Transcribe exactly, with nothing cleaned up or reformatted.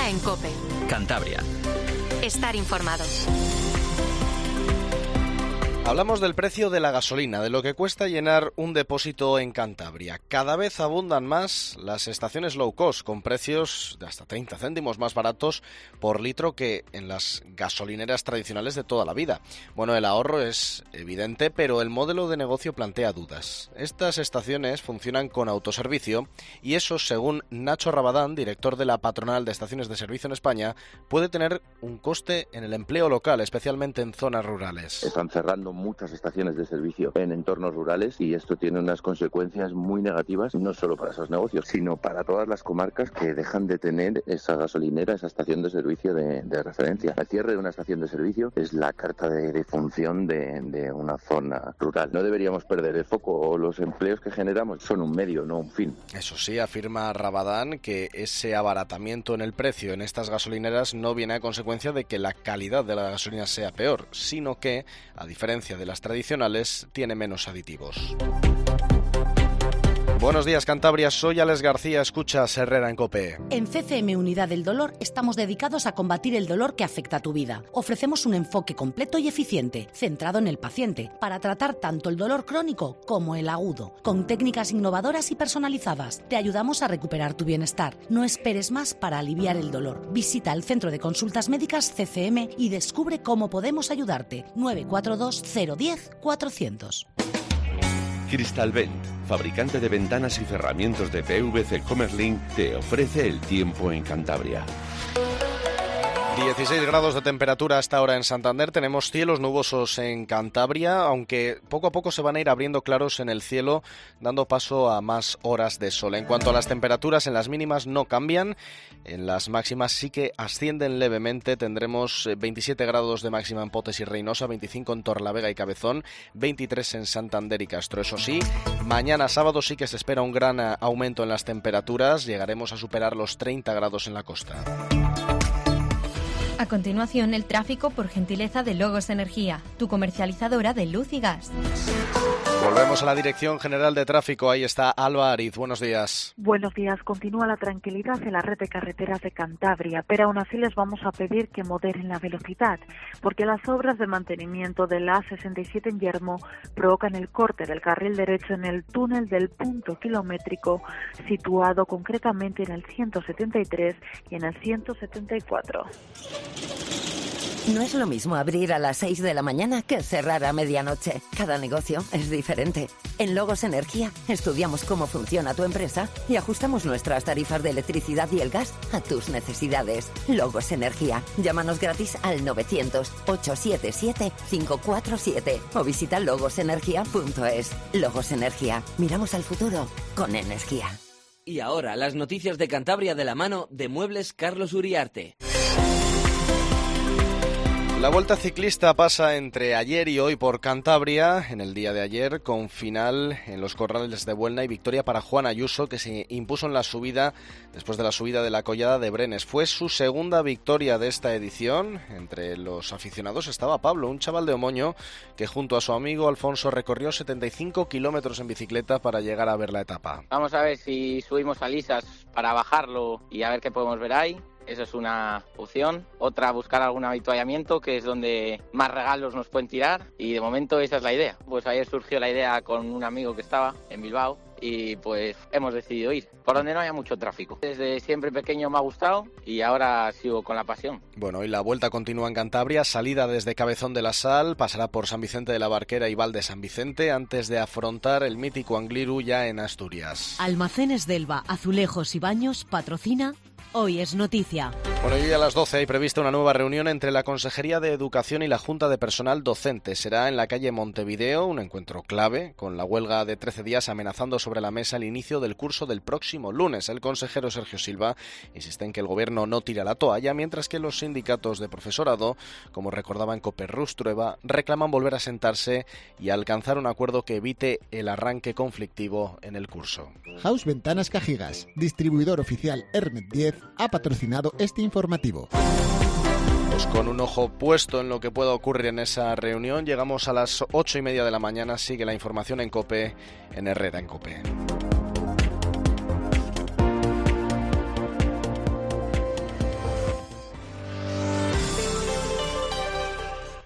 Herrera en COPE. Cantabria. Estar informado. Hablamos del precio de la gasolina, de lo que cuesta llenar un depósito en Cantabria. Cada vez abundan más las estaciones low cost, con precios de hasta treinta céntimos más baratos por litro que en las gasolineras tradicionales de toda la vida. Bueno, el ahorro es evidente, pero el modelo de negocio plantea dudas. Estas estaciones funcionan con autoservicio y eso, según Nacho Rabadán, director de la patronal de estaciones de servicio en España, puede tener un coste en el empleo local, especialmente en zonas rurales. Están cerrando muchas estaciones de servicio en entornos rurales y esto tiene unas consecuencias muy negativas, no solo para esos negocios, sino para todas las comarcas que dejan de tener esa gasolinera, esa estación de servicio de, de referencia. El cierre de una estación de servicio es la carta de, de función de, de una zona rural. No deberíamos perder el foco. Los empleos que generamos son un medio, no un fin. Eso sí, afirma Rabadán que ese abaratamiento en el precio en estas gasolineras no viene a consecuencia de que la calidad de la gasolina sea peor, sino que, a diferencia de las tradicionales, tiene menos aditivos. Buenos días, Cantabria. Soy Alex García. Escuchas Herrera en COPE. En C C M Unidad del Dolor estamos dedicados a combatir el dolor que afecta a tu vida. Ofrecemos un enfoque completo y eficiente, centrado en el paciente, para tratar tanto el dolor crónico como el agudo. Con técnicas innovadoras y personalizadas, te ayudamos a recuperar tu bienestar. No esperes más para aliviar el dolor. Visita el Centro de Consultas Médicas C C M y descubre cómo podemos ayudarte. nueve cuatro dos cero uno cero cuatrocientos. Crystalvent, fabricante de ventanas y cerramientos de P V C Comerlin, te ofrece el tiempo en Cantabria. dieciséis grados de temperatura hasta ahora en Santander. Tenemos cielos nubosos en Cantabria, aunque poco a poco se van a ir abriendo claros en el cielo, dando paso a más horas de sol. En cuanto a las temperaturas, en las mínimas no cambian, en las máximas sí que ascienden levemente. Tendremos veintisiete grados de máxima en Potes y Reynosa, veinticinco en Torlavega y Cabezón, veintitrés en Santander y Castro. Eso sí, mañana sábado sí que se espera un gran aumento en las temperaturas. Llegaremos a superar los treinta grados en la costa. A continuación, el tráfico por gentileza de Logos Energía, tu comercializadora de luz y gas. Volvemos a la Dirección General de Tráfico. Ahí está Alba Ariz. Buenos días. Buenos días. Continúa la tranquilidad en la red de carreteras de Cantabria, pero aún así les vamos a pedir que moderen la velocidad, porque las obras de mantenimiento de la A sesenta y siete en Yermo provocan el corte del carril derecho en el túnel del punto kilométrico, situado concretamente en el ciento setenta y tres y en el ciento setenta y cuatro. No es lo mismo abrir a las seis de la mañana que cerrar a medianoche. Cada negocio es diferente. En Logos Energía estudiamos cómo funciona tu empresa y ajustamos nuestras tarifas de electricidad y el gas a tus necesidades. Logos Energía. Llámanos gratis al novecientos, ochocientos setenta y siete, quinientos cuarenta y siete o visita logos energía punto es. Logos Energía. Miramos al futuro con energía. Y ahora las noticias de Cantabria de la mano de Muebles Carlos Uriarte. La Vuelta Ciclista pasa entre ayer y hoy por Cantabria, en el día de ayer, con final en los Corrales de Buelna y victoria para Juan Ayuso, que se impuso en la subida, después de la subida de la Collada de Brenes. Fue su segunda victoria de esta edición. Entre los aficionados estaba Pablo, un chaval de Omoño, que junto a su amigo Alfonso recorrió setenta y cinco kilómetros en bicicleta para llegar a ver la etapa. Vamos a ver si subimos a Lisas para bajarlo y a ver qué podemos ver ahí. Eso es una opción. Otra, buscar algún avituallamiento, que es donde más regalos nos pueden tirar. Y de momento esa es la idea. Pues ayer surgió la idea con un amigo que estaba en Bilbao y pues hemos decidido ir por donde no haya mucho tráfico. Desde siempre pequeño me ha gustado y ahora sigo con la pasión. Bueno, y la vuelta continúa en Cantabria. Salida desde Cabezón de la Sal, pasará por San Vicente de la Barquera y Val de San Vicente antes de afrontar el mítico Angliru ya en Asturias. Almacenes Delva, Azulejos y Baños patrocina Hoy es Noticia. Bueno, y a las doce hay prevista una nueva reunión entre la Consejería de Educación y la Junta de Personal Docente. Será en la calle Montevideo, un encuentro clave, con la huelga de trece días amenazando sobre la mesa el inicio del curso del próximo lunes. El consejero Sergio Silva insiste en que el gobierno no tira la toalla, mientras que los sindicatos de profesorado, como recordaba en COPE Trueba, reclaman volver a sentarse y alcanzar un acuerdo que evite el arranque conflictivo en el curso. House Ventanas Cajigas, distribuidor oficial Hermet diez, ha patrocinado este informativo. Pues con un ojo puesto en lo que pueda ocurrir en esa reunión, llegamos a las ocho y media de la mañana. Sigue la información en COPE, en Herrera en COPE.